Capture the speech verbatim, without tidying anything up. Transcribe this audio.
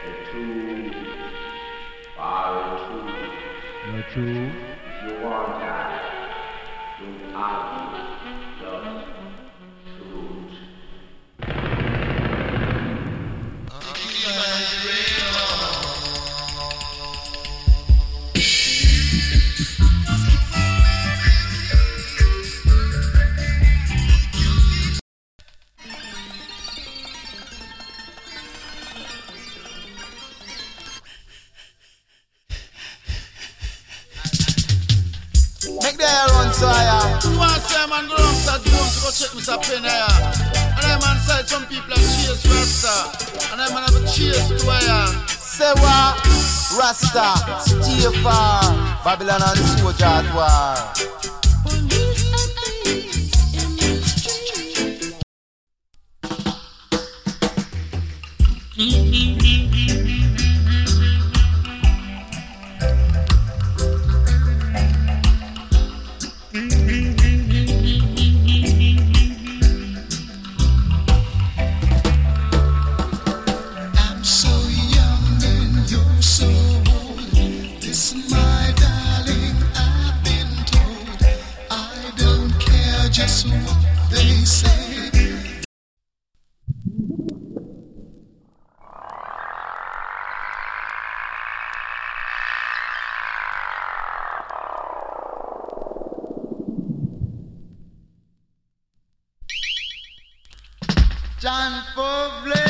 two are true. No true. If you want that, don't argue, just shoot. Make the air run so higher. You want to say, man, go down to the room to go check Mister Penn here. And I man said some people are chase Rasta. And I man have a chase to here. Say what? Rasta, stay far. Babylon and the soldier at war. Just what they say. John Povle.